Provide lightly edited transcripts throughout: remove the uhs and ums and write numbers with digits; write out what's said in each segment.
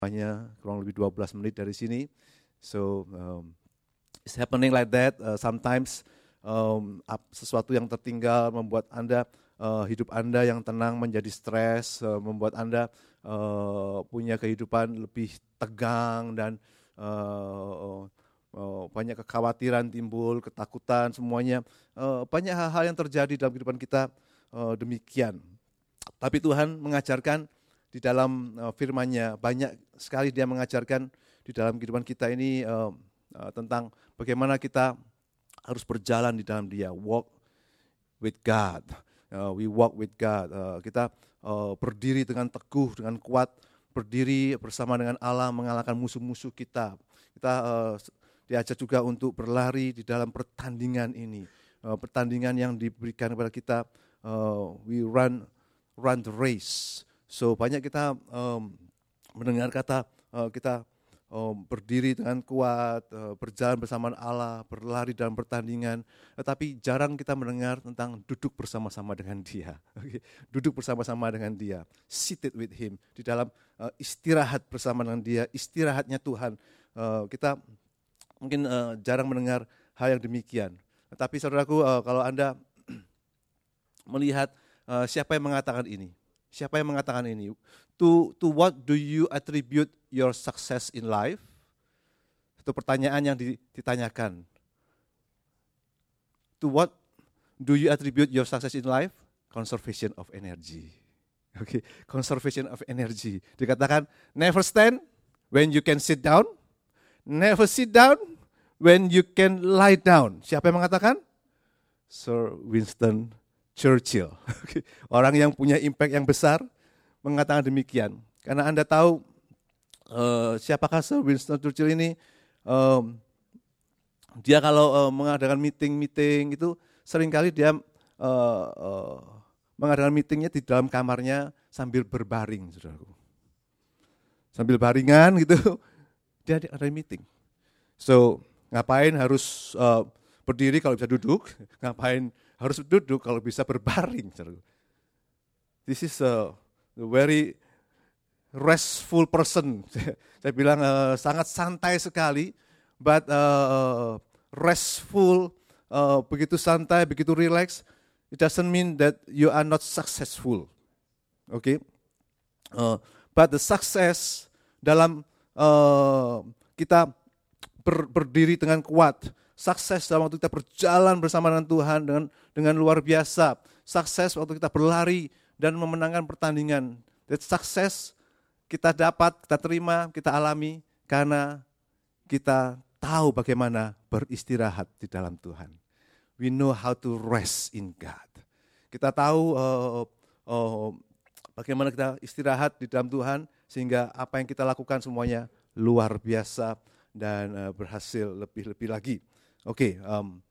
hanya kurang lebih 12 menit dari sini. So it's happening like that. Sometimes sesuatu yang tertinggal membuat Anda hidup Anda yang tenang menjadi stres, membuat Anda punya kehidupan lebih tegang dan banyak kekhawatiran timbul, ketakutan, semuanya. Banyak hal-hal yang terjadi dalam kehidupan kita demikian. Tapi Tuhan mengajarkan di dalam firman-Nya, banyak sekali Dia mengajarkan di dalam kehidupan kita ini tentang bagaimana kita harus berjalan di dalam Dia, walk with God. We walk with God. Kita berdiri dengan teguh, dengan kuat, berdiri bersama dengan Allah, mengalahkan musuh-musuh kita. Kita diajak juga untuk berlari di dalam pertandingan ini. Pertandingan yang diberikan kepada kita, we run the race. So banyak kita mendengar kata kita berdiri dengan kuat, berjalan bersama Allah, berlari dalam pertandingan. Tetapi jarang kita mendengar tentang duduk bersama-sama dengan Dia. Duduk bersama-sama dengan Dia, seated with Him, di dalam istirahat bersama dengan Dia, istirahatnya Tuhan. Kita mungkin jarang mendengar hal yang demikian. Tetapi saudaraku, kalau Anda melihat siapa yang mengatakan ini? Siapa yang mengatakan ini? To what do you attribute your success in life? Itu pertanyaan yang ditanyakan. To what do you attribute your success in life? Conservation of energy. Okay, conservation of energy. Dikatakan, never stand when you can sit down. Never sit down when you can lie down. Siapa yang mengatakan? Sir Winston Churchill, orang yang punya impact yang besar, mengatakan demikian. Karena Anda tahu siapakah Sir Winston Churchill ini? Dia kalau mengadakan meeting itu seringkali dia mengadakan meetingnya di dalam kamarnya sambil berbaring, saudaraku. Sambil baringan gitu, dia ada meeting. So ngapain harus berdiri kalau bisa duduk? Ngapain harus duduk kalau bisa berbaring? This is a very restful person. Saya bilang sangat santai sekali, but restful, begitu santai, begitu relax, it doesn't mean that you are not successful. Okay? But the success dalam kita berdiri dengan kuat, sukses dalam waktu kita berjalan bersama dengan Tuhan dengan luar biasa. Sukses waktu kita berlari dan memenangkan pertandingan. That success kita dapat, kita terima, kita alami karena kita tahu bagaimana beristirahat di dalam Tuhan. We know how to rest in God. Kita tahu bagaimana kita istirahat di dalam Tuhan sehingga apa yang kita lakukan semuanya luar biasa dan berhasil lebih-lebih lagi. Oke,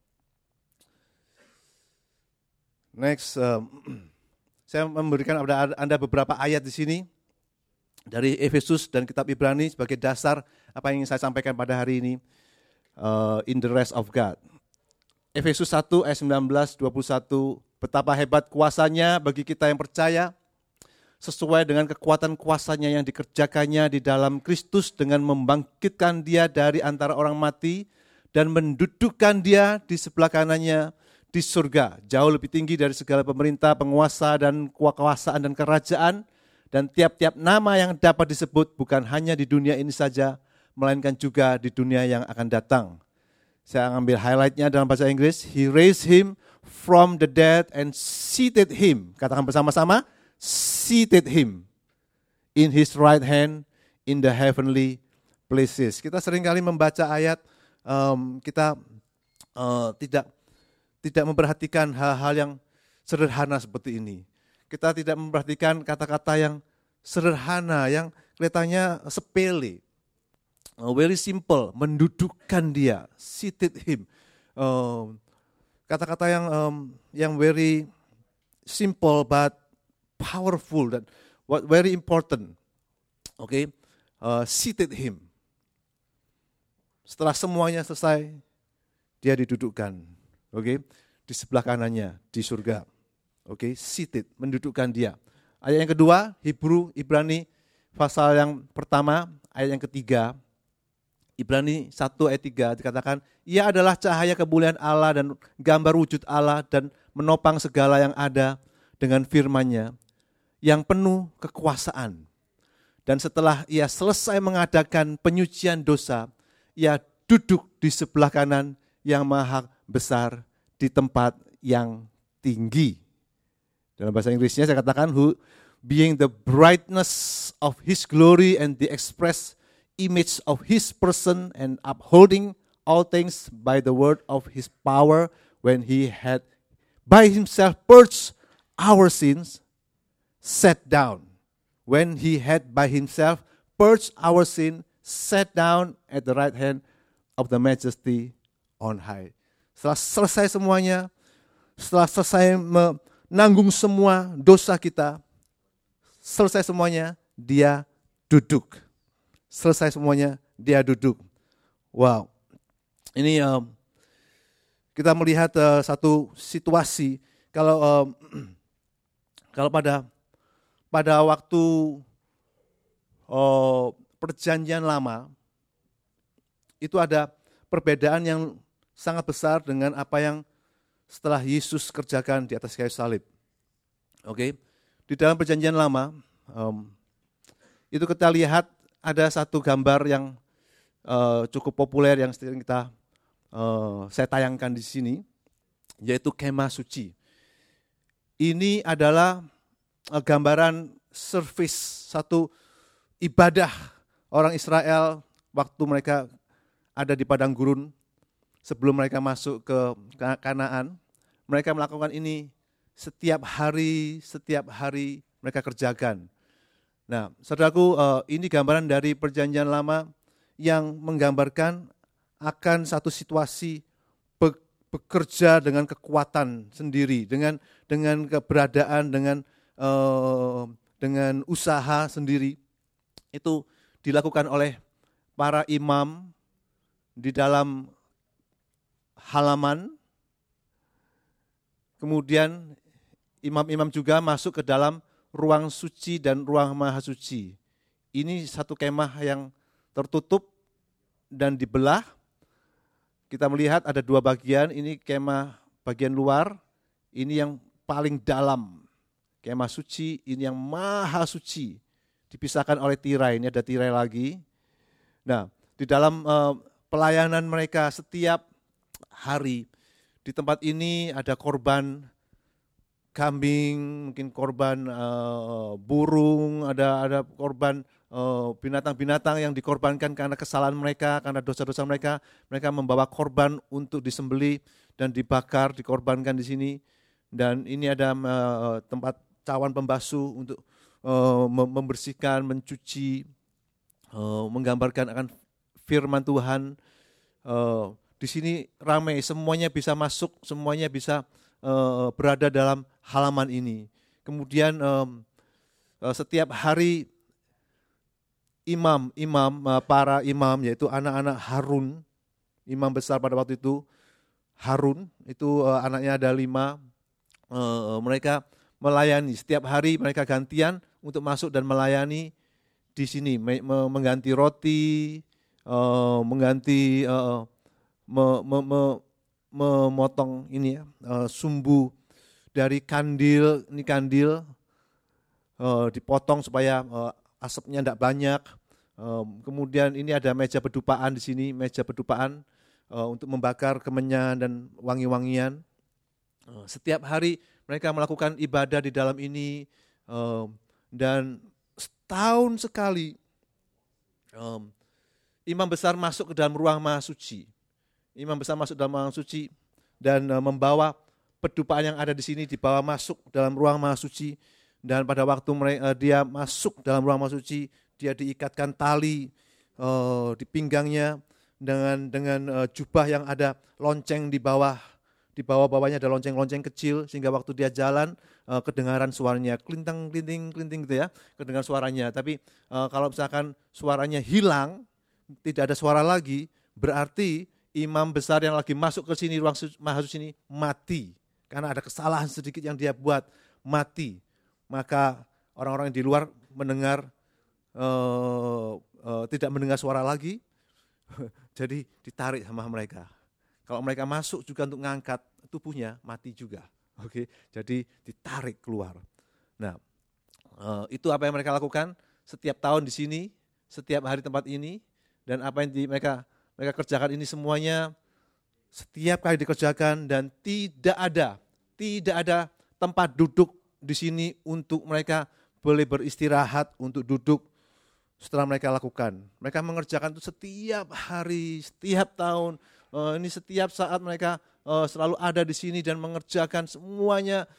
next, saya memberikan kepada Anda beberapa ayat di sini dari Efesus dan Kitab Ibrani sebagai dasar apa yang ingin saya sampaikan pada hari ini, in the rest of God. Efesus 1 ayat 19-21, betapa hebat kuasanya bagi kita yang percaya, sesuai dengan kekuatan kuasanya yang dikerjakannya di dalam Kristus dengan membangkitkan Dia dari antara orang mati, dan mendudukkan Dia di sebelah kanannya di surga, jauh lebih tinggi dari segala pemerintah, penguasa, dan kekuasaan dan kerajaan, dan tiap-tiap nama yang dapat disebut bukan hanya di dunia ini saja, melainkan juga di dunia yang akan datang. Saya ambil highlight-nya dalam bahasa Inggris. He raised him from the dead and seated him. Katakan bersama-sama, seated him in his right hand in the heavenly places. Kita seringkali membaca ayat, kita tidak memperhatikan hal-hal yang sederhana seperti ini. Kita tidak memperhatikan kata-kata yang sederhana, yang kelihatannya sepele. Very simple, mendudukkan Dia, seated him. Kata-kata yang very simple but powerful dan very important. Okay, seated him. Setelah semuanya selesai, Dia didudukkan, di sebelah kanannya di surga. Seated, mendudukkan Dia. Ayat yang kedua, Ibrani pasal yang pertama, ayat yang ketiga, Ibrani 1 ayat 3 dikatakan, ia adalah cahaya kemuliaan Allah dan gambar wujud Allah dan menopang segala yang ada dengan firman-Nya yang penuh kekuasaan. Dan setelah ia selesai mengadakan penyucian dosa, ia duduk di sebelah kanan yang maha besar di tempat yang tinggi. Dalam bahasa Inggrisnya saya katakan, who being the brightness of his glory and the express image of his person and upholding all things by the word of his power, when he had by himself purged our sins, sat down. When he had by himself purged our sin, sat down at the right hand of the majesty on high. Setelah selesai semuanya, setelah selesai menanggung semua dosa kita, selesai semuanya, dia duduk. Selesai semuanya, dia duduk. Wow, ini kita melihat satu situasi. Kalau pada waktu perjanjian lama, itu ada perbedaan yang sangat besar dengan apa yang setelah Yesus kerjakan di atas kayu salib. Oke, di dalam perjanjian lama, itu kita lihat ada satu gambar yang cukup populer yang sering saya tayangkan di sini, yaitu kemah suci. Ini adalah gambaran service, satu ibadah orang Israel waktu mereka ada di padang gurun sebelum mereka masuk ke Kanaan. Mereka melakukan ini setiap hari mereka kerjakan. Nah, saudaraku, ini gambaran dari perjanjian lama yang menggambarkan akan satu situasi bekerja dengan kekuatan sendiri, dengan keberadaan, dengan usaha sendiri. Itu dilakukan oleh para imam di dalam halaman. Kemudian imam-imam juga masuk ke dalam ruang suci dan ruang maha suci. Ini satu kemah yang tertutup dan dibelah. Kita melihat ada dua bagian, ini kemah bagian luar, ini yang paling dalam. Kemah suci, ini yang maha suci. Dipisahkan oleh tirai, ini ada tirai lagi. Nah, di dalam pelayanan mereka setiap hari, di tempat ini ada korban kambing, mungkin korban burung, ada korban binatang-binatang yang dikorbankan karena kesalahan mereka, karena dosa-dosa mereka. Mereka membawa korban untuk disembelih dan dibakar, dikorbankan di sini. Dan ini ada tempat cawan pembasuh untuk membersihkan, mencuci, menggambarkan akan firman Tuhan. Di sini ramai, semuanya bisa masuk, semuanya bisa berada dalam halaman ini. Kemudian setiap hari para imam yaitu anak-anak Harun, imam besar pada waktu itu Harun, itu anaknya ada 5, mereka melayani, setiap hari mereka gantian untuk masuk dan melayani di sini, mengganti roti, mengganti memotong ini ya, sumbu dari kandil, ini kandil dipotong supaya asapnya tidak banyak. Kemudian ini ada meja bedupaan di sini, meja bedupaan untuk membakar kemenyan dan wangi-wangian. Setiap hari mereka melakukan ibadah di dalam ini, dan setahun sekali imam besar masuk ke dalam ruang maha suci. Imam besar masuk dalam ruang suci dan membawa bedupaan yang ada di sini, dibawa masuk dalam ruang maha suci. Dan pada waktu dia masuk dalam ruang maha suci, dia diikatkan tali di pinggangnya dengan jubah yang ada lonceng di bawah. Di bawahnya ada lonceng-lonceng kecil, sehingga waktu dia jalan kedengaran suaranya klintang gitu ya, kedengaran suaranya. Tapi kalau misalkan suaranya hilang, tidak ada suara lagi, berarti imam besar yang lagi masuk ke sini, ruang maha suci ini mati. Karena ada kesalahan sedikit yang dia buat, mati. Maka orang-orang di luar mendengar tidak mendengar suara lagi, jadi ditarik sama mereka. Kalau mereka masuk juga untuk ngangkat tubuhnya, mati juga. Oke, jadi ditarik keluar. Nah, itu apa yang mereka lakukan setiap tahun di sini, setiap hari tempat ini, dan apa yang mereka kerjakan ini semuanya setiap kali dikerjakan, dan tidak ada tempat duduk di sini untuk mereka boleh beristirahat untuk duduk setelah mereka lakukan. Mereka mengerjakan itu setiap hari, setiap tahun. Ini setiap saat mereka selalu ada di sini dan mengerjakan semuanya.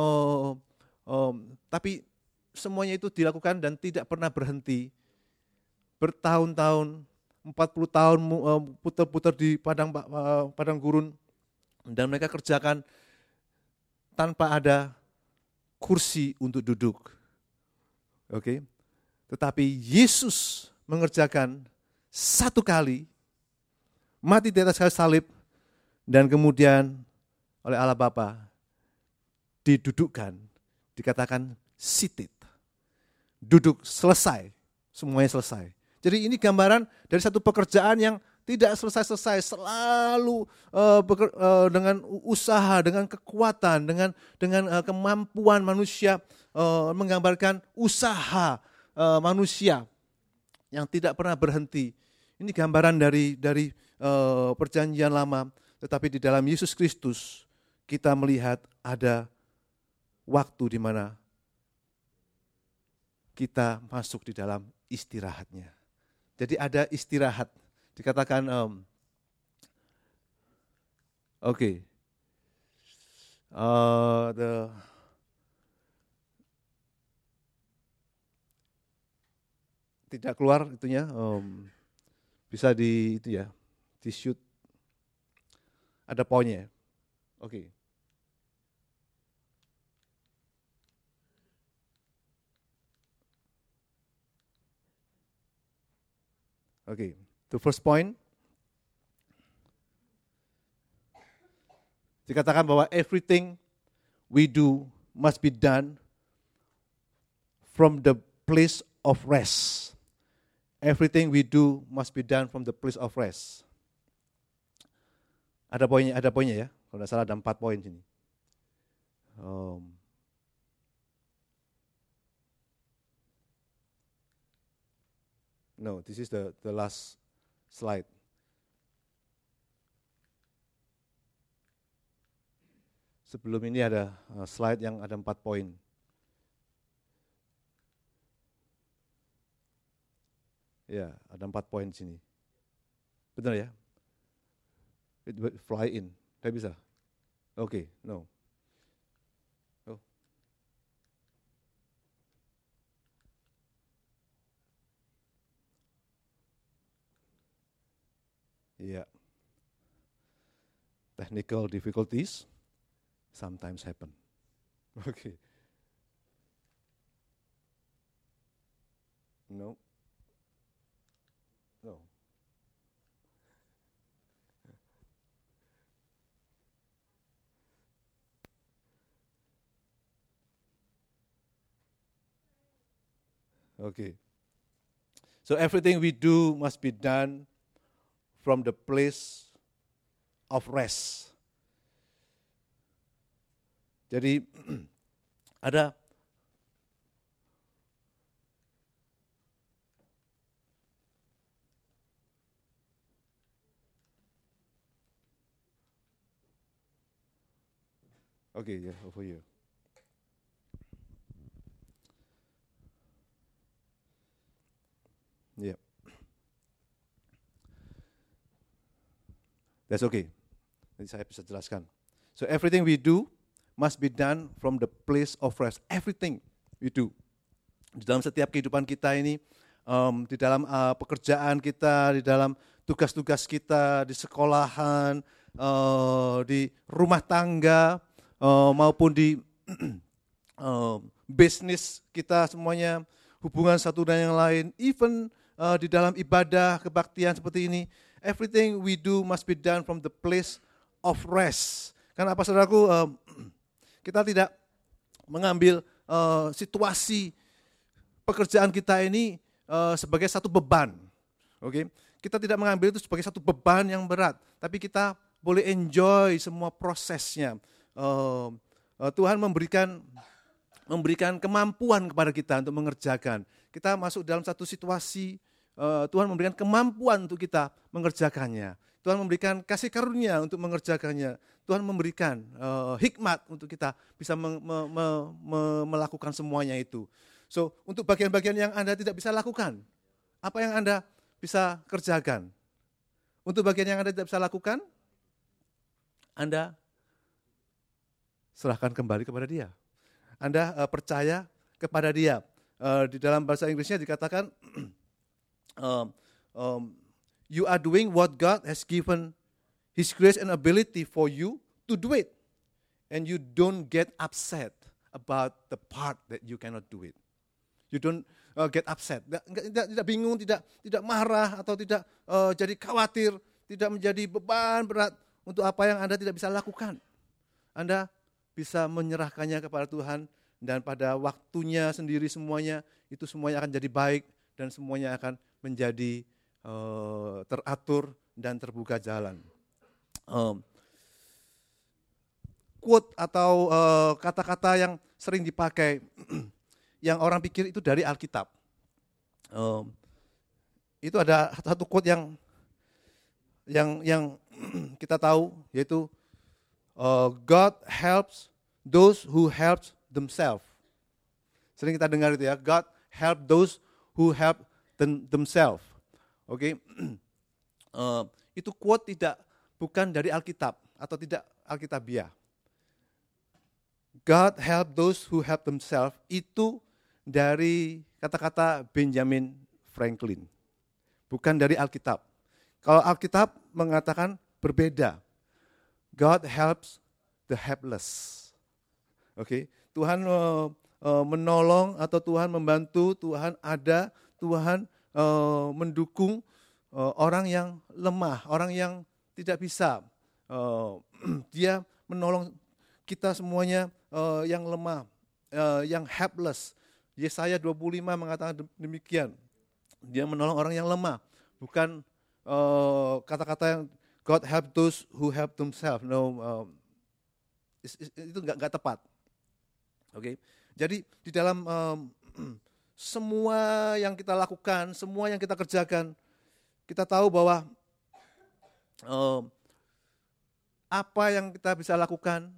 Tapi semuanya itu dilakukan dan tidak pernah berhenti. Bertahun-tahun, 40 tahun putar-putar di padang gurun, dan mereka kerjakan tanpa ada kursi untuk duduk. Oke. Tetapi Yesus mengerjakan satu kali, mati di atas kayu salib, dan kemudian oleh Allah Bapa didudukkan, dikatakan seated. Duduk, selesai, semuanya selesai. Jadi ini gambaran dari satu pekerjaan yang tidak selesai-selesai, selalu dengan usaha, dengan kekuatan, dengan kemampuan manusia, menggambarkan usaha manusia yang tidak pernah berhenti. Ini gambaran dari perjanjian lama, tetapi di dalam Yesus Kristus kita melihat ada waktu di mana kita masuk di dalam istirahatnya. Jadi ada istirahat. Dikatakan, tidak keluar itunya, bisa di itu ya, di shoot. Ada poinnya. Oke. The first point, dikatakan bahwa everything we do must be done from the place of rest. Everything we do must be done from the place of rest. Ada poinnya ya. Kalau tidak salah ada 4 poin sini. No, this is the last slide. Sebelum ini ada slide yang ada 4 poin. Ya, ada 4 poin di sini. Benar ya? Fly in, tidak bisa? Oke, no. Oh. Ya. Technical difficulties sometimes happen. Oke. No. No. Okay. So everything we do must be done from the place of rest. Jadi ada over here. Yeah. That's okay. Nanti saya bisa jelaskan. So everything we do must be done from the place of rest. Everything we do. Di dalam setiap kehidupan kita ini, di dalam pekerjaan kita, di dalam tugas-tugas kita, di sekolahan, di rumah tangga, maupun di bisnis kita semuanya, hubungan satu dan yang lain, even di dalam ibadah, kebaktian seperti ini, everything we do must be done from the place of rest. Karena apa saudaraku, kita tidak mengambil situasi pekerjaan kita ini sebagai satu beban. Oke, kita tidak mengambil itu sebagai satu beban yang berat, tapi kita boleh enjoy semua prosesnya. Tuhan memberikan kemampuan kepada kita untuk mengerjakan. Kita masuk dalam satu situasi, Tuhan memberikan kemampuan untuk kita mengerjakannya. Tuhan memberikan kasih karunia untuk mengerjakannya. Tuhan memberikan hikmat untuk kita bisa melakukan semuanya itu. So, untuk bagian-bagian yang Anda tidak bisa lakukan, apa yang Anda bisa kerjakan? Untuk bagian yang Anda tidak bisa lakukan, Anda serahkan kembali kepada Dia. Anda percaya kepada Dia. Di dalam bahasa Inggrisnya dikatakan, you are doing what God has given His grace and ability for you to do it. And you don't get upset about the part that you cannot do it. You don't get upset, tidak bingung, tidak marah atau tidak jadi khawatir, tidak menjadi beban berat untuk apa yang Anda tidak bisa lakukan. Anda bisa menyerahkannya kepada Tuhan dan pada waktunya sendiri semuanya akan jadi baik dan semuanya akan menjadi teratur dan terbuka jalan. Quote atau kata-kata yang sering dipakai yang orang pikir itu dari Alkitab. Itu ada satu quote yang kita tahu, yaitu God helps those who help themselves. Sering kita dengar itu ya, God help those who help themselves. Oke, itu quote bukan dari Alkitab atau tidak Alkitabiah. God help those who help themselves itu dari kata-kata Benjamin Franklin, bukan dari Alkitab. Kalau Alkitab mengatakan berbeda. God helps the helpless. Oke, Tuhan menolong atau Tuhan membantu, Tuhan ada, Tuhan mendukung orang yang lemah, orang yang tidak bisa. Dia menolong kita semuanya yang lemah, yang helpless. Yesaya 25 mengatakan demikian. Dia menolong orang yang lemah, bukan kata-kata yang God help those who help themselves. No, itu nggak tepat. Oke, jadi di dalam semua yang kita lakukan, semua yang kita kerjakan, kita tahu bahwa apa yang kita bisa lakukan,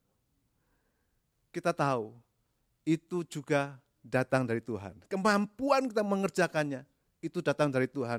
kita tahu itu juga datang dari Tuhan. Kemampuan kita mengerjakannya itu datang dari Tuhan.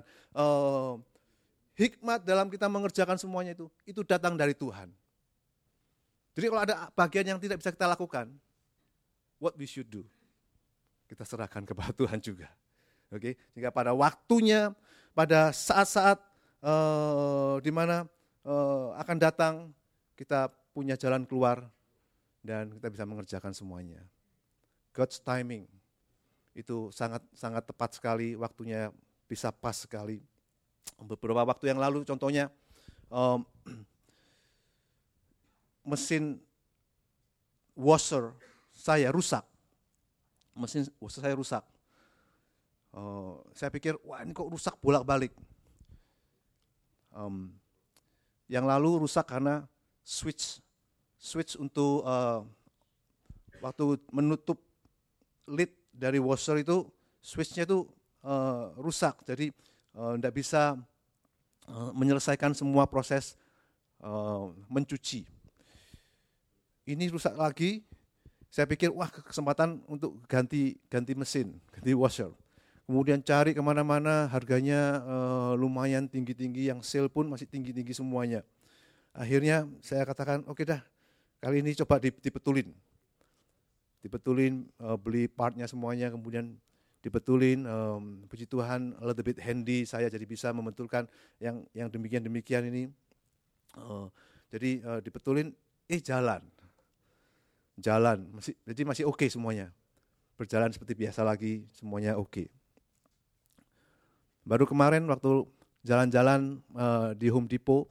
Hikmat dalam kita mengerjakan semuanya itu datang dari Tuhan. Jadi kalau ada bagian yang tidak bisa kita lakukan, what we should do? Kita serahkan kepada Tuhan juga. Oke, jika pada waktunya, pada saat-saat di mana akan datang, kita punya jalan keluar dan kita bisa mengerjakan semuanya. God's timing itu sangat tepat sekali, waktunya bisa pas sekali. Beberapa waktu yang lalu contohnya mesin washer saya rusak. Mesin washer saya rusak. Saya pikir, wah ini kok rusak bolak-balik. Yang lalu rusak karena switch untuk waktu menutup lid dari washer itu, switchnya itu rusak, jadi tidak bisa menyelesaikan semua proses mencuci. Ini rusak lagi, saya pikir wah kesempatan untuk ganti mesin, ganti washer. Kemudian cari kemana-mana, harganya lumayan tinggi-tinggi, yang sale pun masih tinggi-tinggi semuanya. Akhirnya saya katakan, oke dah, kali ini coba dibetulin, beli partnya semuanya, kemudian dibetulin, puji Tuhan, a little bit handy, saya jadi bisa membetulkan yang demikian ini. Jadi dibetulin, jalan, masih oke semuanya, berjalan seperti biasa lagi, semuanya oke. Baru kemarin waktu jalan-jalan di Home Depot,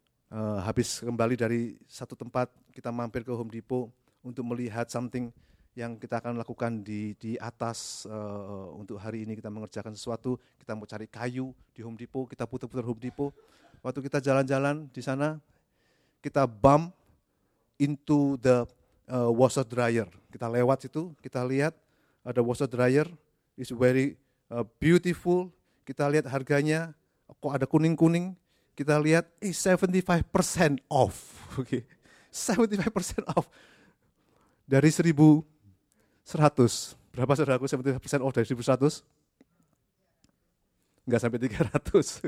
habis kembali dari satu tempat, kita mampir ke Home Depot untuk melihat something yang kita akan lakukan di atas untuk hari ini kita mengerjakan sesuatu, kita mau cari kayu di Home Depot, kita putar-putar Home Depot. Waktu kita jalan-jalan di sana, kita bump into the washer dryer. Kita lewat situ, kita lihat ada washer dryer, is very beautiful. Kita lihat harganya, kok ada kuning-kuning. Kita lihat 75% off. Oke. 75% off. Dari 1.100. Berapa saudaraku 75% off dari 1.100? Enggak sampai 300.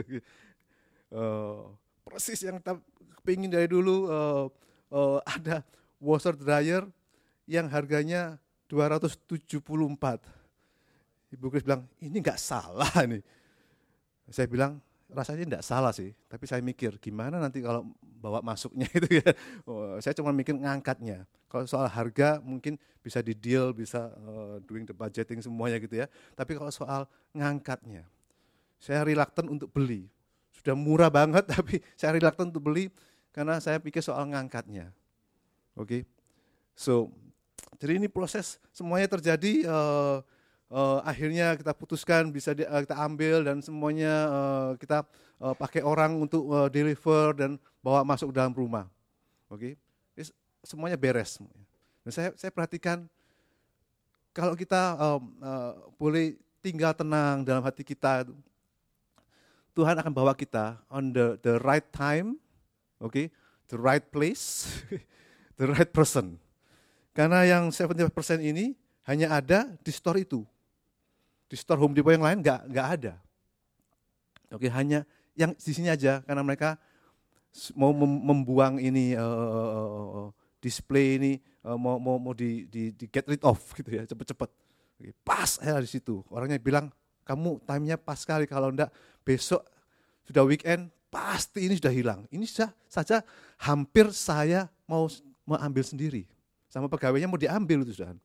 Persis yang kita kepingin dari dulu, ada washer dryer yang harganya 274. Ibu Kris bilang, ini enggak salah nih. Saya bilang, rasanya enggak salah sih, tapi saya mikir gimana nanti kalau bawa masuknya itu ya. Saya cuma mikir ngangkatnya. Kalau soal harga mungkin bisa di deal, bisa doing the budgeting semuanya gitu ya. Tapi kalau soal ngangkatnya, saya reluctant untuk beli. Sudah murah banget tapi saya reluctant untuk beli karena saya pikir soal ngangkatnya. Oke. So, jadi ini proses semuanya terjadi, akhirnya kita putuskan bisa kita ambil dan semuanya kita pakai orang untuk deliver dan bawa masuk ke dalam rumah. Oke. Semuanya beres. Dan saya perhatikan kalau kita boleh tinggal tenang dalam hati kita, Tuhan akan bawa kita on the right time, okay, the right place, the right person. Karena yang 75% ini hanya ada di store itu. Di store Home Depot yang lain nggak ada. Oke, hanya yang di sini aja karena mereka mau membuang ini display ini mau di get rid of gitu ya, cepet-cepet. Pas di situ. Orangnya bilang, "Kamu time-nya pas sekali, kalau enggak besok sudah weekend pasti ini sudah hilang." Ini saja hampir saya mau ambil sendiri. Sama pegawainya mau diambil itu sudah.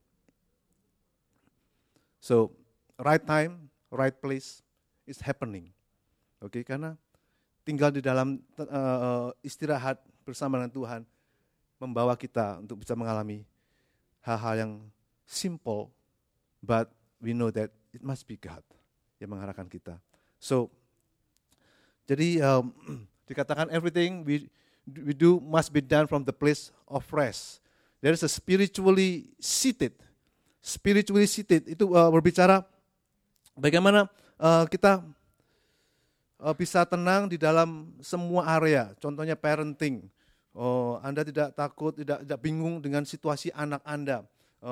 So, right time, right place is happening. Oke, karena tinggal di dalam istirahat bersama dengan Tuhan membawa kita untuk bisa mengalami hal-hal yang simple, but we know that it must be God yang mengarahkan kita. So, jadi dikatakan everything we do must be done from the place of rest. There is a spiritually seated itu berbicara bagaimana kita bisa tenang di dalam semua area. Contohnya parenting. Anda tidak takut, tidak bingung dengan situasi anak Anda.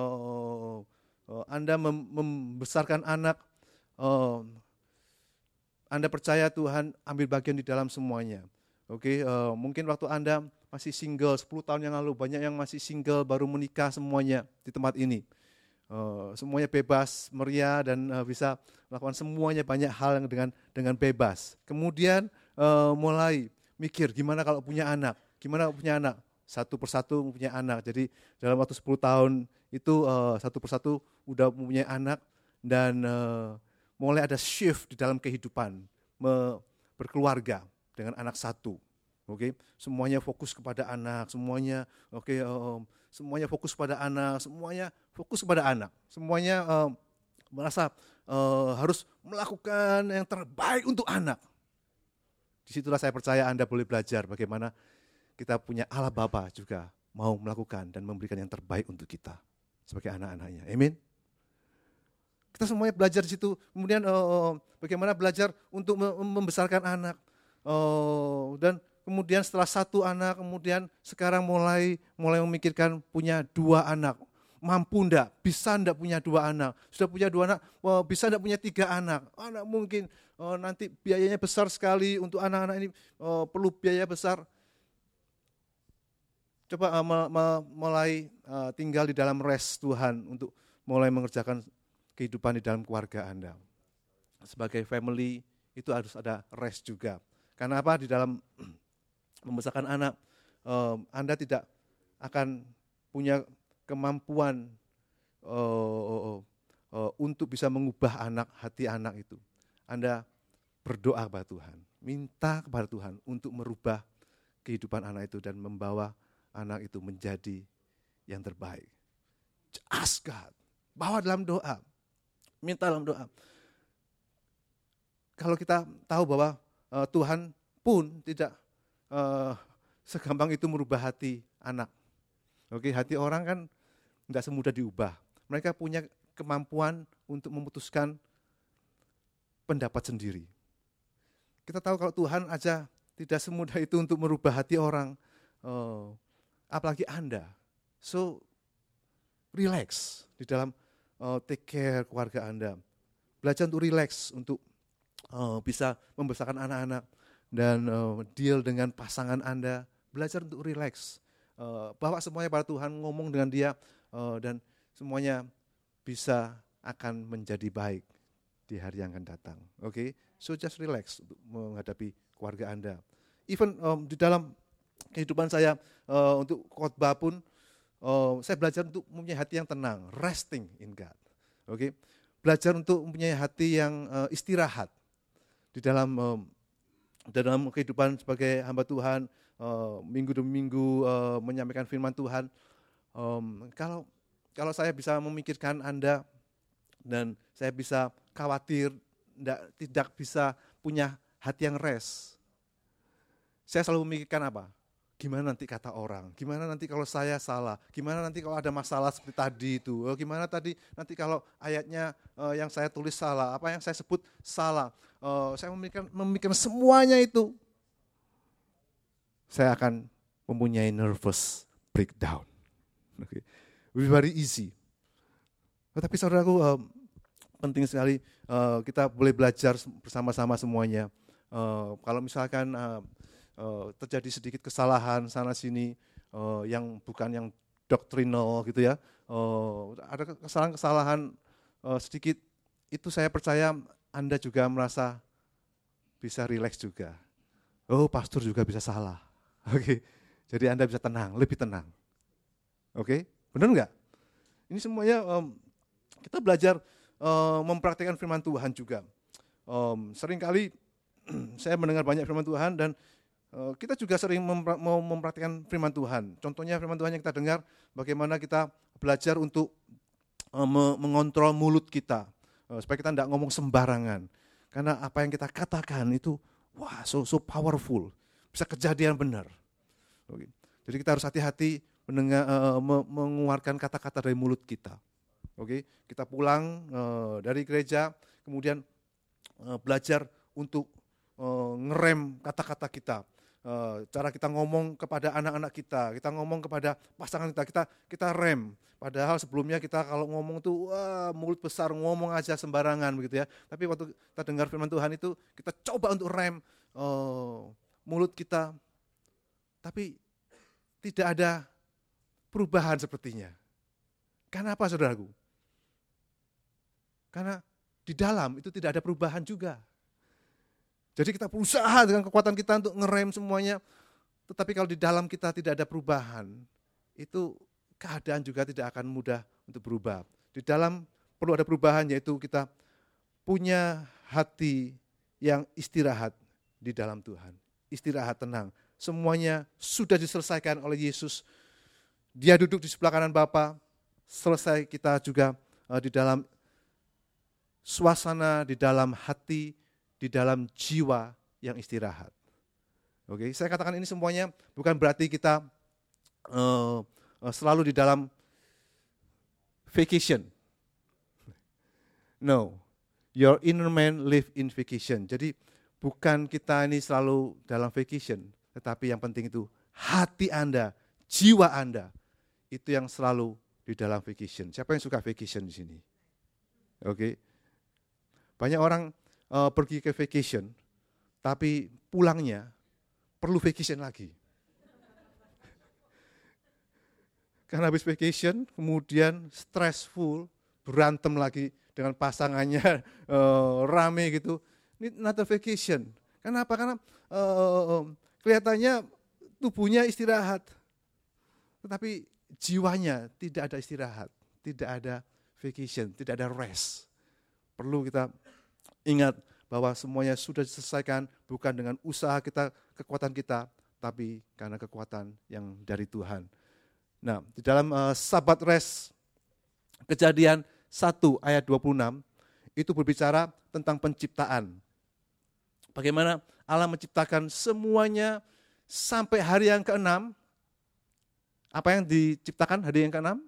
Anda membesarkan anak, Anda percaya Tuhan ambil bagian di dalam semuanya. Oke, mungkin waktu Anda masih single, 10 tahun yang lalu, banyak yang masih single, baru menikah semuanya di tempat ini. Semuanya bebas, meriah, dan bisa melakukan semuanya banyak hal yang dengan bebas. Kemudian mulai mikir gimana kalau punya anak. Satu persatu punya anak. Jadi dalam waktu 10 tahun itu satu persatu udah mempunyai anak dan mulai ada shift di dalam kehidupan, berkeluarga dengan anak satu. Oke, semuanya fokus kepada anak, semuanya semuanya fokus pada anak, semuanya merasa harus melakukan yang terbaik untuk anak. Disitulah saya percaya Anda boleh belajar bagaimana kita punya Allah Bapa juga mau melakukan dan memberikan yang terbaik untuk kita sebagai anak-anaknya. Amin. Kita semuanya belajar di situ. Kemudian bagaimana belajar untuk membesarkan anak. Dan kemudian setelah satu anak, kemudian sekarang mulai memikirkan punya 2 anak. Mampu enggak? Bisa enggak punya 2 anak? Sudah punya 2 anak, bisa enggak punya 3 anak? Anak mungkin nanti biayanya besar sekali untuk anak-anak ini, perlu biaya besar. Coba mulai tinggal di dalam rest Tuhan untuk mulai mengerjakan kehidupan di dalam keluarga Anda. Sebagai family itu harus ada rest juga. Karena apa? Di dalam membesarkan anak, Anda tidak akan punya kemampuan untuk bisa mengubah hati anak itu. Anda berdoa kepada Tuhan, minta kepada Tuhan untuk merubah kehidupan anak itu dan membawa anak itu menjadi yang terbaik. Ask God. Bawa dalam doa. Minta dalam doa. Kalau kita tahu bahwa Tuhan pun tidak segampang itu merubah hati anak. Oke, hati orang kan tidak semudah diubah. Mereka punya kemampuan untuk memutuskan pendapat sendiri. Kita tahu kalau Tuhan aja tidak semudah itu untuk merubah hati orang, apalagi Anda. So, relax di dalam take care keluarga Anda. Belajar untuk relax, untuk bisa membesarkan anak-anak dan deal dengan pasangan Anda. Belajar untuk relax. Bawa semuanya pada Tuhan, ngomong dengan dia, dan semuanya bisa akan menjadi baik di hari yang akan datang. Okay? So just relax untuk menghadapi keluarga Anda. Even di dalam kehidupan saya untuk khotbah pun, saya belajar untuk mempunyai hati yang tenang, resting in God. Okay? Belajar untuk mempunyai hati yang istirahat di dalam kehidupan sebagai hamba Tuhan, minggu demi minggu menyampaikan firman Tuhan. Kalau saya bisa memikirkan Anda dan saya bisa khawatir, tidak bisa punya hati yang rest, saya selalu memikirkan apa? Gimana nanti kata orang? Gimana nanti kalau saya salah? Gimana nanti kalau ada masalah seperti tadi itu? Gimana nanti kalau ayatnya yang saya tulis salah? Apa yang saya sebut salah? Saya memikirkan semuanya itu. Saya akan mempunyai nervous breakdown. Okay. Very easy. Tetapi saudaraku, penting sekali kita boleh belajar bersama-sama semuanya. Kalau misalkan terjadi sedikit kesalahan sana sini yang bukan yang doktrinal gitu ya, ada kesalahan-kesalahan sedikit, itu saya percaya Anda juga merasa bisa rileks juga. Oh, pastor juga bisa salah. Oke, jadi Anda bisa tenang, lebih tenang. Oke, benar enggak? Ini semuanya kita belajar mempraktikkan firman Tuhan juga. Seringkali saya mendengar banyak firman Tuhan dan kita juga sering mau mempraktikkan firman Tuhan. Contohnya firman Tuhan yang kita dengar, bagaimana kita belajar untuk mengontrol mulut kita, supaya kita tidak ngomong sembarangan. Karena apa yang kita katakan itu, wah, so powerful, bisa kejadian benar. Oke. Jadi kita harus hati-hati mengeluarkan kata-kata dari mulut kita. Oke, kita pulang dari gereja, kemudian belajar untuk ngerem kata-kata kita. Cara kita ngomong kepada anak-anak kita ngomong kepada pasangan kita rem. Padahal sebelumnya kita kalau ngomong tuh mulut besar, ngomong aja sembarangan begitu ya. Tapi waktu kita dengar firman Tuhan itu, kita coba untuk rem mulut kita. Tapi tidak ada perubahan sepertinya. Karena apa, saudaraku? Karena di dalam itu tidak ada perubahan juga. Jadi kita berusaha dengan kekuatan kita untuk ngerem semuanya, tetapi kalau di dalam kita tidak ada perubahan, itu keadaan juga tidak akan mudah untuk berubah. Di dalam perlu ada perubahan, yaitu kita punya hati yang istirahat di dalam Tuhan. Istirahat, tenang. Semuanya sudah diselesaikan oleh Yesus. Dia duduk di sebelah kanan Bapa. Selesai, kita juga di dalam suasana, di dalam hati, di dalam jiwa yang istirahat. Oke, saya katakan ini semuanya bukan berarti kita selalu di dalam vacation. No, your inner man live in vacation. Jadi bukan kita ini selalu dalam vacation, tetapi yang penting itu hati Anda, jiwa Anda, itu yang selalu di dalam vacation. Siapa yang suka vacation di sini? Oke. Banyak orang pergi ke vacation, tapi pulangnya perlu vacation lagi. Karena habis vacation, kemudian stressful, berantem lagi dengan pasangannya, rame gitu. Ini another vacation. Kenapa? Karena kelihatannya tubuhnya istirahat, tetapi jiwanya tidak ada istirahat, tidak ada vacation, tidak ada rest. Perlu kita ingat bahwa semuanya sudah diselesaikan bukan dengan usaha kita, kekuatan kita, tapi karena kekuatan yang dari Tuhan. Nah, di dalam Sabat rest Kejadian 1 ayat 26 itu berbicara tentang penciptaan. Bagaimana Allah menciptakan semuanya sampai hari yang ke-6. Apa yang diciptakan hari yang ke-6?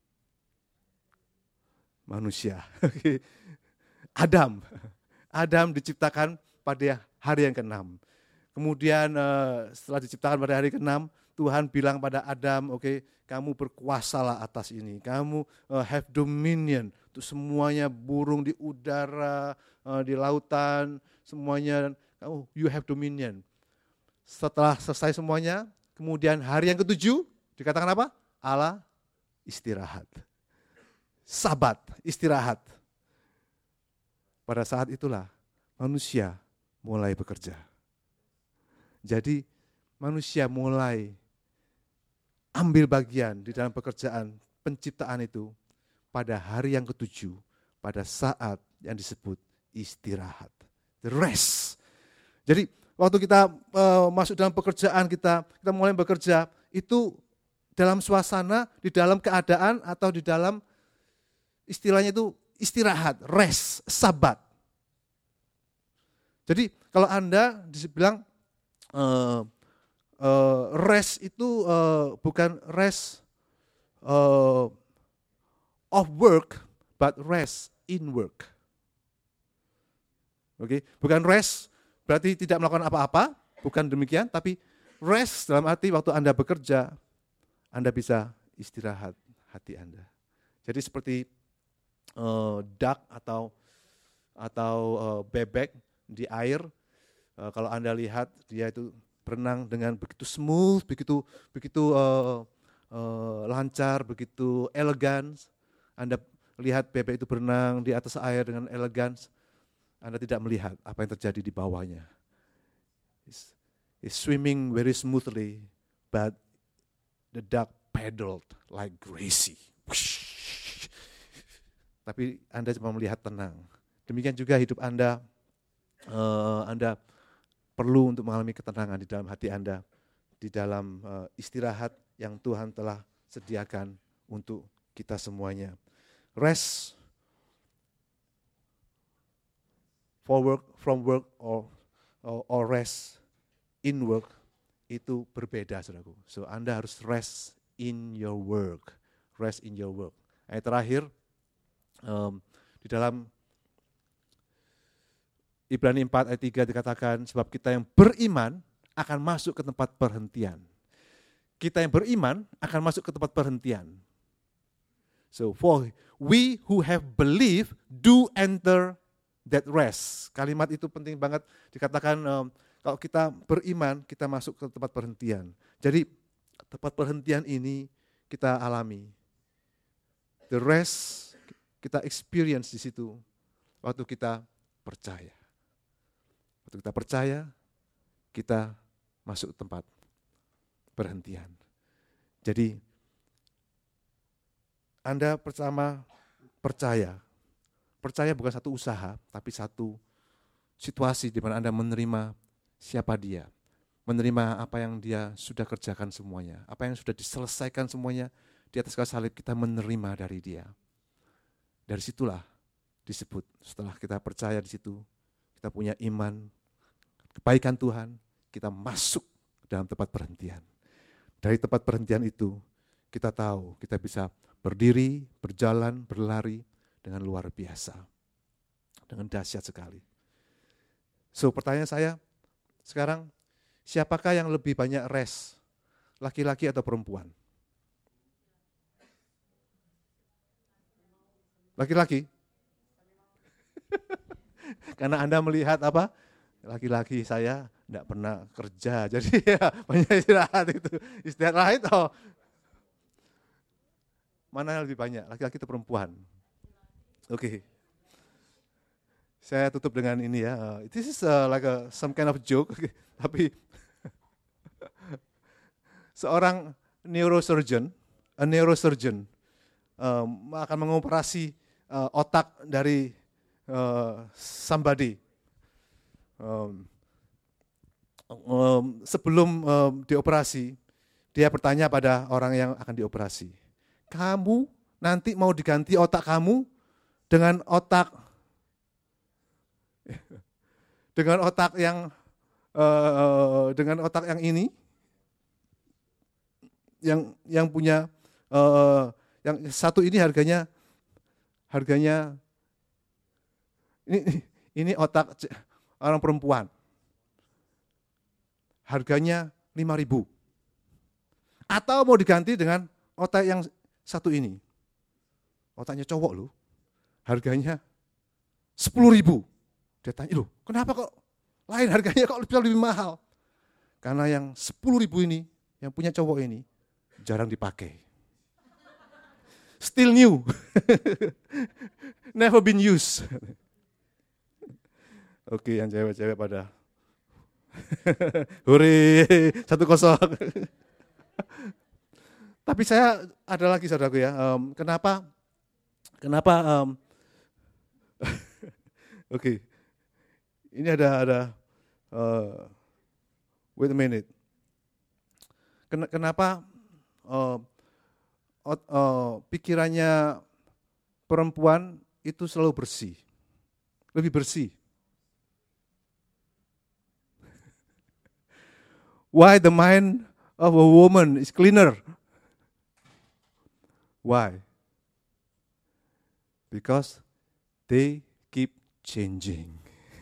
Manusia. Adam. Adam diciptakan pada hari yang ke-6. Kemudian setelah diciptakan pada hari ke-6, Tuhan bilang pada Adam, kamu berkuasalah atas ini. Kamu have dominion. Itu semuanya burung di udara, di lautan, semuanya you have dominion. Setelah selesai semuanya, kemudian hari yang ke-7 dikatakan apa? Allah istirahat. Sabat, istirahat. Pada saat itulah manusia mulai bekerja. Jadi manusia mulai ambil bagian di dalam pekerjaan penciptaan itu pada hari yang ke-7, pada saat yang disebut istirahat. The rest. Jadi waktu kita masuk dalam pekerjaan kita mulai bekerja, itu dalam suasana, di dalam keadaan atau di dalam istilahnya itu istirahat, rest, sabat. Jadi kalau Anda dibilang rest itu bukan rest of work, but rest in work. Bukan rest berarti tidak melakukan apa-apa, bukan demikian, tapi rest dalam arti waktu Anda bekerja, Anda bisa istirahat hati Anda. Jadi seperti duck atau bebek di air, kalau Anda lihat dia itu berenang dengan begitu smooth, begitu lancar, begitu elegan. Anda lihat bebek itu berenang di atas air dengan elegan, Anda tidak melihat apa yang terjadi di bawahnya. It's swimming very smoothly, but the duck paddled like crazy. Tapi Anda cuma melihat tenang. Demikian juga hidup Anda, Anda perlu untuk mengalami ketenangan di dalam hati Anda, di dalam istirahat yang Tuhan telah sediakan untuk kita semuanya. Rest from work or rest in work itu berbeda, saudaraku. So Anda harus rest in your work. Rest in your work. Ayat terakhir, di dalam Ibrani 4 ayat 3 dikatakan, sebab kita yang beriman akan masuk ke tempat perhentian. Kita yang beriman akan masuk ke tempat perhentian. So for we who have believed do enter that rest. Kalimat itu penting banget dikatakan, kalau kita beriman, kita masuk ke tempat perhentian. Jadi tempat perhentian ini kita alami. The rest kita experience di situ waktu kita percaya. Waktu kita percaya, kita masuk ke tempat perhentian. Jadi Anda pertama percaya. Percaya bukan satu usaha, tapi satu situasi di mana Anda menerima siapa Dia. Menerima apa yang Dia sudah kerjakan semuanya. Apa yang sudah diselesaikan semuanya di atas kayu salib, kita menerima dari Dia. Dari situlah disebut, setelah kita percaya di situ, kita punya iman, kebaikan Tuhan, kita masuk dalam tempat perhentian. Dari tempat perhentian itu, kita tahu kita bisa berdiri, berjalan, berlari dengan luar biasa. Dengan dahsyat sekali. So pertanyaan saya sekarang, siapakah yang lebih banyak rest? Laki-laki atau perempuan? Laki-laki? Karena Anda melihat apa? Laki-laki saya tidak pernah kerja, jadi ya banyak istirahat itu. Istirahat itu mana yang lebih banyak, laki-laki atau perempuan? Oke. Saya tutup dengan ini ya. This is like some kind of joke, tapi seorang neurosurgeon akan mengoperasi otak dari somebody. Sebelum dioperasi, dia bertanya pada orang yang akan dioperasi, kamu nanti mau diganti otak kamu dengan otak yang ini, yang punya yang satu ini harganya ini otak orang perempuan. Harganya 5.000. Atau mau diganti dengan otak yang satu ini. Otaknya cowok loh. Harganya 10.000. Dia tanya, loh kenapa kok lain harganya kok bisa lebih mahal? Karena yang 10.000 ini, yang punya cowok ini, jarang dipakai. Still new. Never been used. Oke, yang cewek-cewek pada hore, 1-0. Tapi saya ada lagi saudaraku ya. Kenapa? Oke. Ini ada. Wait a minute. Kenapa pikirannya perempuan itu selalu bersih, lebih bersih? Why the mind of a woman is cleaner? Why? Because they keep changing.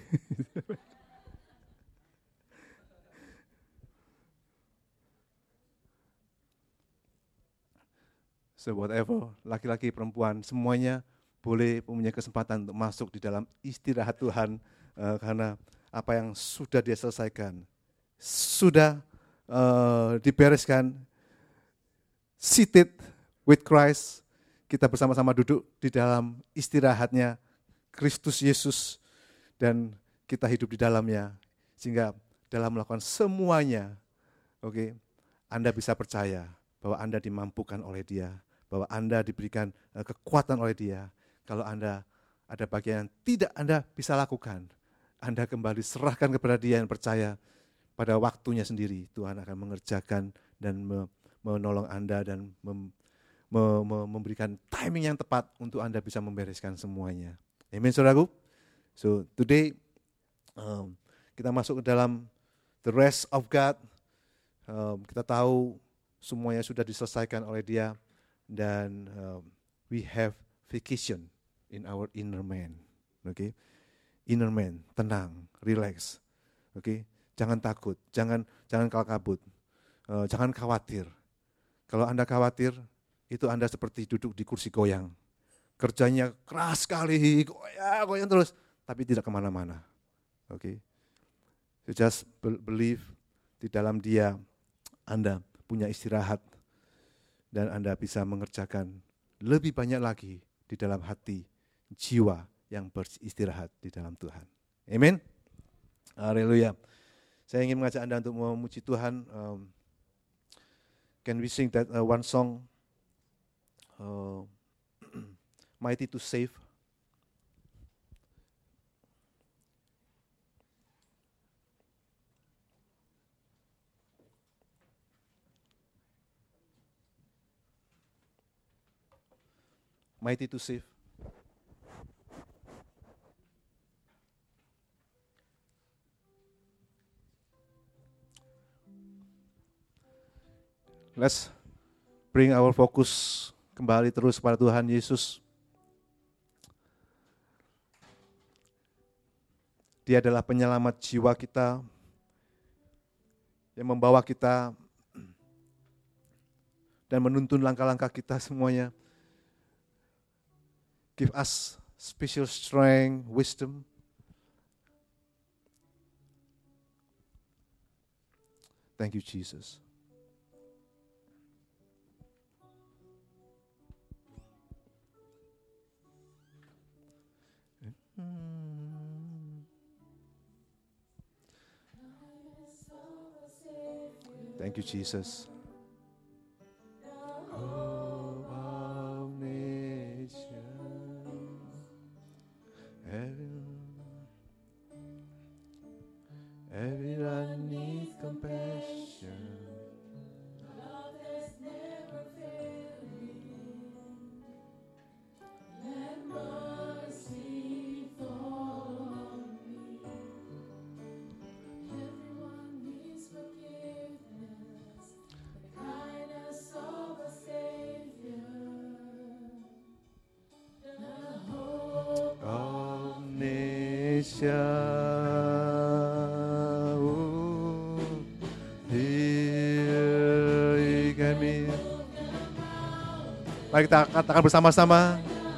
So whatever, laki-laki, perempuan, semuanya boleh punya kesempatan untuk masuk di dalam istirahat Tuhan, karena apa yang sudah Dia selesaikan, sudah dibereskan, seated with Christ, kita bersama-sama duduk di dalam istirahatnya Kristus Yesus, dan kita hidup di dalamnya, sehingga dalam melakukan semuanya, Anda bisa percaya bahwa Anda dimampukan oleh Dia, bahwa Anda diberikan kekuatan oleh Dia. Kalau Anda ada bagian yang tidak Anda bisa lakukan, Anda kembali serahkan kepada Dia, yang percaya pada waktunya sendiri Tuhan akan mengerjakan dan menolong Anda dan memberikan timing yang tepat untuk Anda bisa membereskan semuanya. Amin, saudaraku. So today kita masuk ke dalam the rest of God. Kita tahu semuanya sudah diselesaikan oleh Dia, dan we have vacation in our inner man. Inner man, tenang, relax. Jangan takut, jangan kalah kabut, jangan khawatir. Kalau Anda khawatir, itu Anda seperti duduk di kursi goyang. Kerjanya keras sekali, goyang terus, tapi tidak kemana-mana. You just believe di dalam Dia, Anda punya istirahat, dan Anda bisa mengerjakan lebih banyak lagi di dalam hati, jiwa yang beristirahat di dalam Tuhan. Amin. Haleluya. Saya ingin mengajak Anda untuk memuji Tuhan. Can we sing that one song, Mighty to Save? Mighty to Save. Let's bring our focus kembali terus pada Tuhan Yesus. Dia adalah penyelamat jiwa kita, yang membawa kita dan menuntun langkah-langkah kita semuanya. Give us special strength, wisdom. Thank you, Jesus. Thank you, Jesus. Hope of nations, everyone needs compassion. Love that's never failing. Here he can be. Mari kita katakan bersama-sama.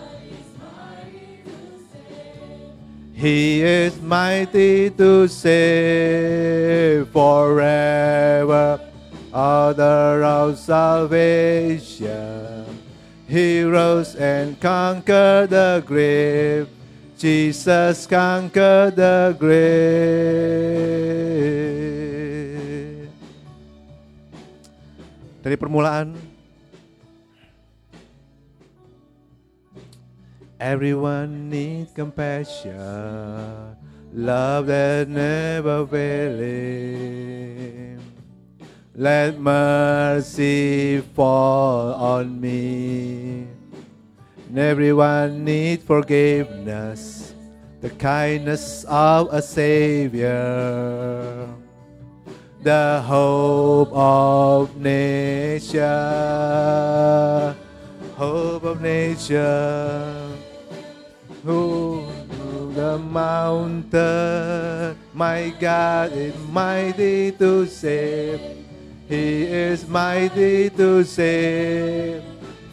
He is mighty to save forever, author of salvation. He rose and conquered the grave. Jesus conquered the grave. Dari permulaan, everyone needs compassion, love that never fails. Let mercy fall on me. And everyone needs forgiveness, the kindness of a Savior, the hope of nature, hope of nature. Who the mountain, my God is mighty to save. He is mighty to save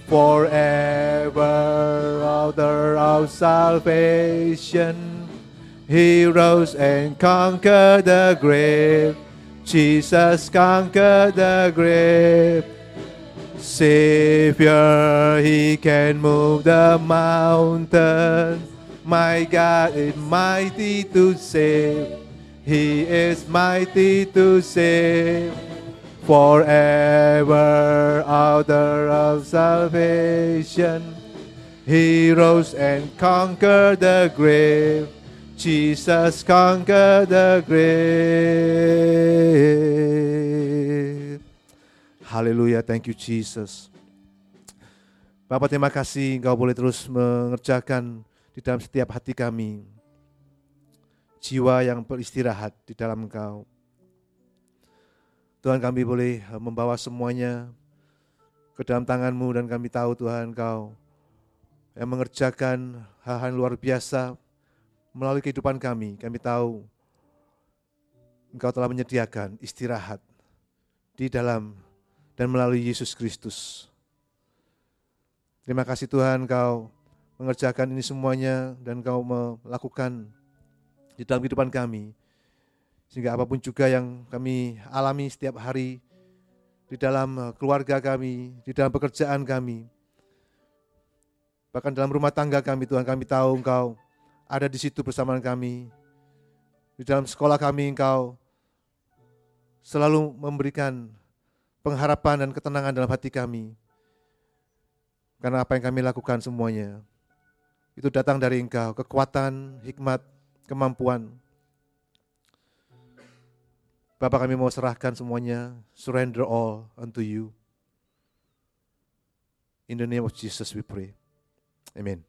forever, author of salvation. He rose and conquered the grave. Jesus conquered the grave. Savior, he can move the mountain. My God is mighty to save. He is mighty to save forever, author of salvation. He rose and conquered the grave. Jesus conquered the grave. Haleluya, thank you Jesus. Bapak, terima kasih Engkau boleh terus mengerjakan di dalam setiap hati kami jiwa yang beristirahat di dalam Engkau. Tuhan, kami boleh membawa semuanya ke dalam tangan-Mu, dan kami tahu Tuhan Engkau yang mengerjakan hal-hal luar biasa melalui kehidupan kami. Kami tahu Engkau telah menyediakan istirahat di dalam dan melalui Yesus Kristus. Terima kasih Tuhan, Engkau mengerjakan ini semuanya dan Engkau melakukan di dalam kehidupan kami. Sehingga apapun juga yang kami alami setiap hari di dalam keluarga kami, di dalam pekerjaan kami, bahkan dalam rumah tangga kami, Tuhan, kami tahu Engkau ada di situ bersama kami. Di dalam sekolah kami, Engkau selalu memberikan pengharapan dan ketenangan dalam hati kami. Karena apa yang kami lakukan semuanya, itu datang dari Engkau, kekuatan, hikmat, kemampuan. Bapak, kami mau serahkan semuanya, surrender all unto you. In the name of Jesus we pray. Amen.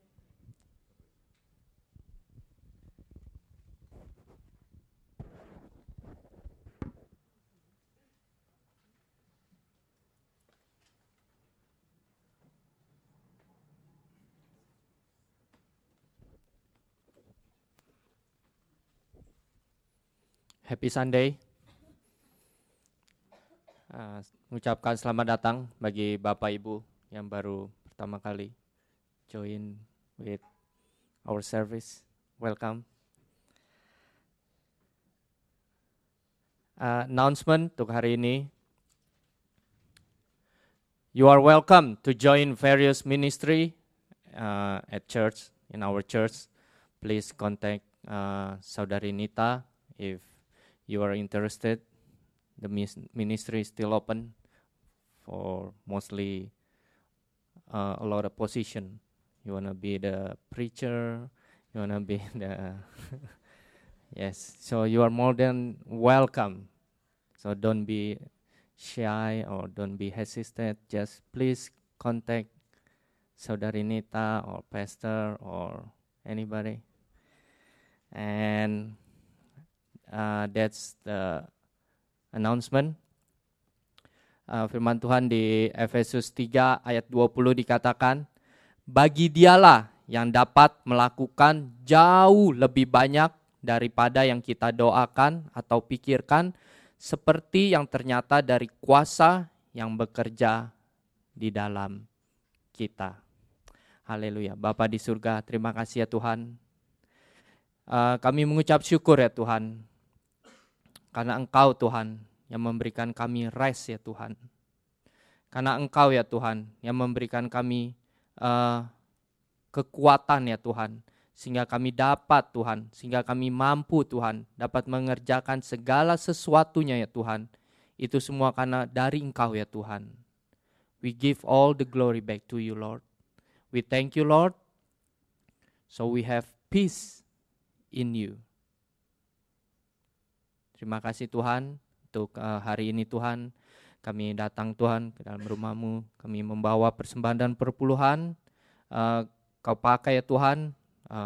Happy Sunday. Mengucapkan selamat datang bagi Bapak Ibu yang baru pertama kali join with our service. Welcome. Announcement untuk hari ini. You are welcome to join various ministry at church, in our church. Please contact Saudari Nita if you are interested. The ministry is still open for mostly a lot of position. You want to be the preacher, you want to be the... Yes, so you are more than welcome. So don't be shy or don't be hesitant. Just please contact Saudari Nita or pastor or anybody. And that's the announcement. Firman Tuhan di Efesus 3 ayat 20 dikatakan, bagi Dialah yang dapat melakukan jauh lebih banyak daripada yang kita doakan atau pikirkan, seperti yang ternyata dari kuasa yang bekerja di dalam kita. Haleluya. Bapa di surga, terima kasih ya Tuhan. Kami mengucap syukur ya Tuhan, karena Engkau Tuhan yang memberikan kami rest ya Tuhan. Karena Engkau ya Tuhan yang memberikan kami kekuatan ya Tuhan, sehingga kami dapat Tuhan, sehingga kami mampu Tuhan, dapat mengerjakan segala sesuatunya ya Tuhan. Itu semua karena dari Engkau ya Tuhan. We give all the glory back to you Lord. We thank you Lord, so we have peace in you. Terima kasih Tuhan untuk hari ini Tuhan. Kami datang Tuhan ke dalam rumah-Mu, kami membawa persembahan dan perpuluhan. Kau pakai ya Tuhan,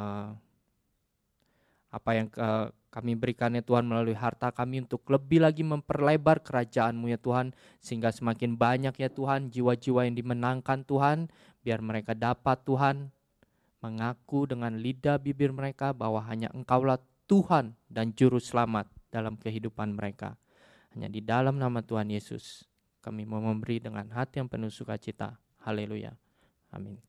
apa yang kami berikan ya Tuhan melalui harta kami untuk lebih lagi memperlebar kerajaan-Mu ya Tuhan, sehingga semakin banyak ya Tuhan jiwa-jiwa yang dimenangkan Tuhan, biar mereka dapat Tuhan mengaku dengan lidah bibir mereka bahwa hanya Engkaulah Tuhan dan Juru Selamat dalam kehidupan mereka. Hanya di dalam nama Tuhan Yesus kami mau memberi dengan hati yang penuh sukacita. Haleluya. Amin.